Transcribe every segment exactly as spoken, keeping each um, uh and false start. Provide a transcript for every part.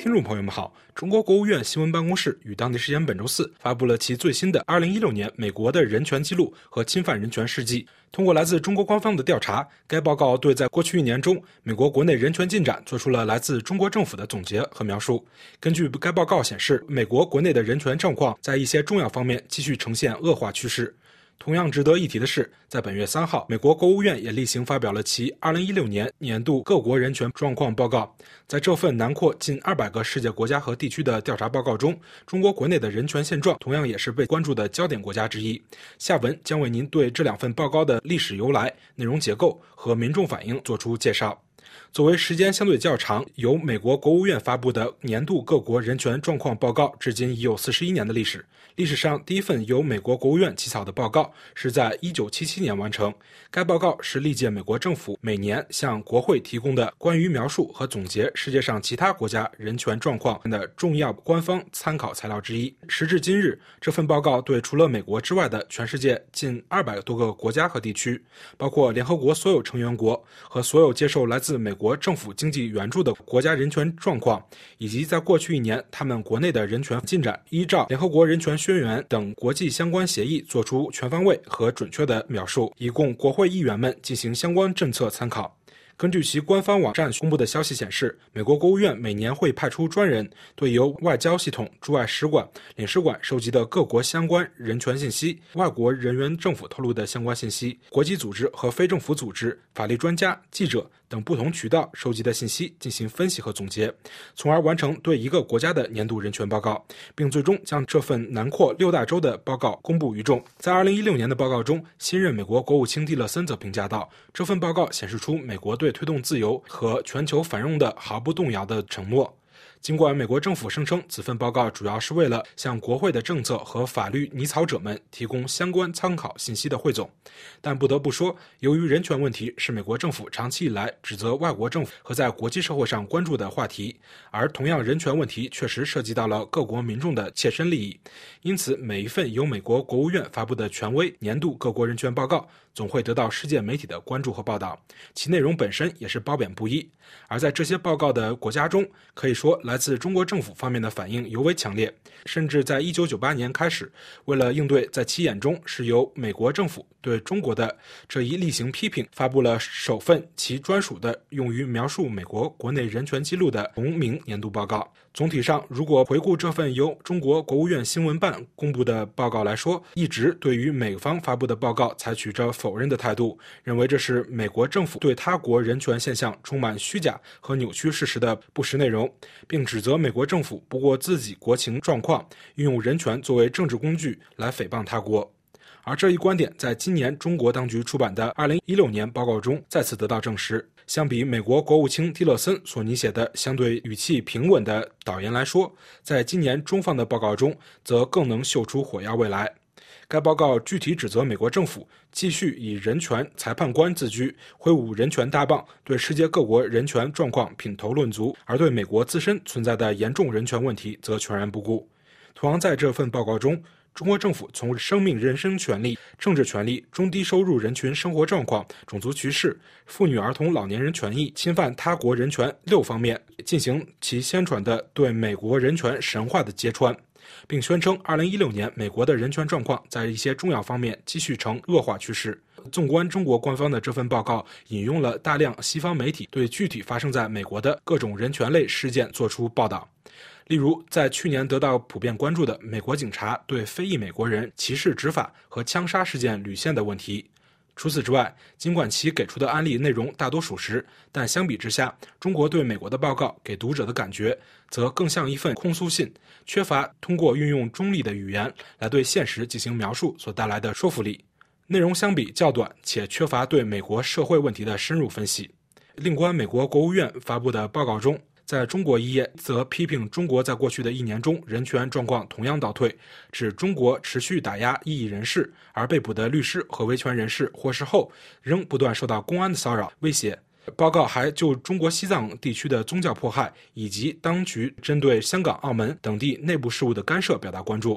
听众朋友们好，中国国务院新闻办公室于当地时间本周四发布了其最新的二零一六年美国的人权记录和侵犯人权事迹。通过来自中国官方的调查，该报告对在过去一年中美国国内人权进展做出了来自中国政府的总结和描述。根据该报告显示，美国国内的人权状况在一些重要方面继续呈现恶化趋势。同样值得一提的是，在本月三号，美国国务院也例行发表了其二零一六年年度各国人权状况报告。在这份囊括近二百个世界国家和地区的调查报告中，中国国内的人权现状同样也是被关注的焦点国家之一。下文将为您对这两份报告的历史由来、内容结构和民众反应做出介绍。作为时间相对较长，由美国国务院发布的年度各国人权状况报告至今已有四十一年的历史。历史上第一份由美国国务院起草的报告是在一九七七年完成。该报告是历届美国政府每年向国会提供的关于描述和总结世界上其他国家人权状况的重要官方参考材料之一。时至今日，这份报告对除了美国之外的全世界近二百多个国家和地区，包括联合国所有成员国和所有接受来自美国政府经济援助的国家人权状况，以及在过去一年他们国内的人权进展，依照联合国人权宣言等国际相关协议做出全方位和准确的描述，以供国会议员们进行相关政策参考。根据其官方网站公布的消息显示，美国国务院每年会派出专人，对由外交系统、驻外使馆、领事馆收集的各国相关人权信息、外国人员政府透露的相关信息、国际组织和非政府组织、法律专家、记者等不同渠道收集的信息进行分析和总结，从而完成对一个国家的年度人权报告，并最终将这份囊括六大洲的报告公布于众。在二零一六年的报告中，新任美国国务卿蒂勒森则评价道，这份报告显示出美国对推动自由和全球繁荣的毫不动摇的承诺。尽管美国政府声称此份报告主要是为了向国会的政策和法律拟草者们提供相关参考信息的汇总，但不得不说，由于人权问题是美国政府长期以来指责外国政府和在国际社会上关注的话题，而同样人权问题确实涉及到了各国民众的切身利益，因此每一份由美国国务院发布的权威年度各国人权报告总会得到世界媒体的关注和报道，其内容本身也是褒贬不一。而在这些报告的国家中，可以说来自中国政府方面的反应尤为强烈，甚至在一九九八年开始，为了应对在其眼中是由美国政府对中国的这一例行批评，发布了首份其专属的用于描述美国国内人权记录的同名年度报告。总体上，如果回顾这份由中国国务院新闻办公布的报告来说，一直对于美方发布的报告采取着否认的态度，认为这是美国政府对他国人权现象充满虚假和扭曲事实的不实内容，并指责美国政府不顾自己国情状况，运用人权作为政治工具来诽谤他国。而这一观点在今年中国当局出版的二零一六年报告中再次得到证实。相比美国国务卿蒂勒森所拟写的相对语气平稳的导言来说，在今年中方的报告中则更能嗅出火药味来。该报告具体指责美国政府继续以人权裁判官自居，挥舞人权大棒，对世界各国人权状况品头论足，而对美国自身存在的严重人权问题则全然不顾。同样在这份报告中，中国政府从生命人身权利、政治权利、中低收入人群生活状况、种族歧视、妇女儿童老年人权益、侵犯他国人权六方面进行其宣传的对美国人权神话的揭穿，并宣称二零一六年美国的人权状况在一些重要方面继续呈恶化趋势。纵观中国官方的这份报告，引用了大量西方媒体对具体发生在美国的各种人权类事件做出报道。例如，在去年得到普遍关注的美国警察对非裔美国人歧视执法和枪杀事件屡现的问题。除此之外，尽管其给出的案例内容大多属实，但相比之下，中国对美国的报告给读者的感觉则更像一份控诉信，缺乏通过运用中立的语言来对现实进行描述所带来的说服力。内容相比较短，且缺乏对美国社会问题的深入分析。另观美国国务院发布的报告中，在中国一页则批评中国在过去的一年中人权状况同样倒退，指中国持续打压异议人士，而被捕的律师和维权人士获释后仍不断受到公安的骚扰威胁。报告还就中国西藏地区的宗教迫害以及当局针对香港、澳门等地内部事务的干涉表达关注。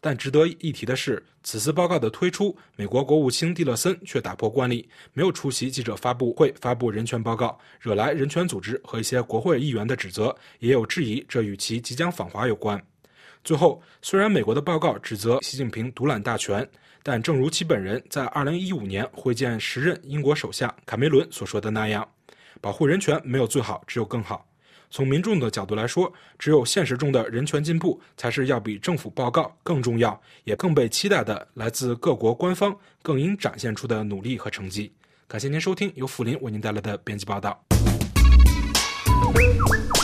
但值得一提的是，此次报告的推出，美国国务卿蒂勒森却打破惯例，没有出席记者发布会发布人权报告，惹来人权组织和一些国会议员的指责，也有质疑这与其即将访华有关。最后，虽然美国的报告指责习近平独揽大权，但正如其本人在二零一五年会见时任英国首相卡梅伦所说的那样，保护人权没有最好，只有更好。从民众的角度来说，只有现实中的人权进步才是要比政府报告更重要，也更被期待的来自各国官方更应展现出的努力和成绩。感谢您收听由福林为您带来的编辑报道。